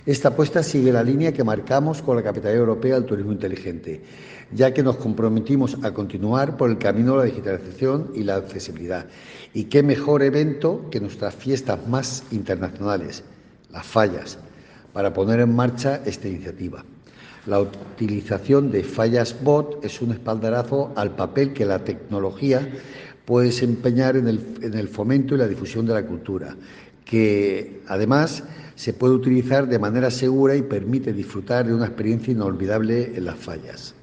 Esta apuesta sigue la línea que marcamos con la Capitalidad Europea del Turismo Inteligente, ya que nos comprometimos a continuar por el camino de la digitalización y la accesibilidad. Y qué mejor evento que nuestras fiestas más internacionales, las fallas, para poner en marcha esta iniciativa. La utilización de Fallas Bot es un espaldarazo al papel que la tecnología puede desempeñar en el fomento y la difusión de la cultura, que además se puede utilizar de manera segura y permite disfrutar de una experiencia inolvidable en las fallas.